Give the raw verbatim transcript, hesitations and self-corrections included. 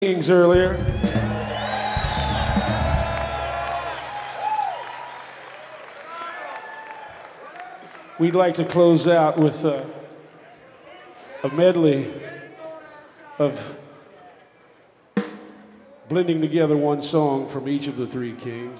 Kings earlier. We'd like to close out with uh, a medley of blending together one song from each of the three kings.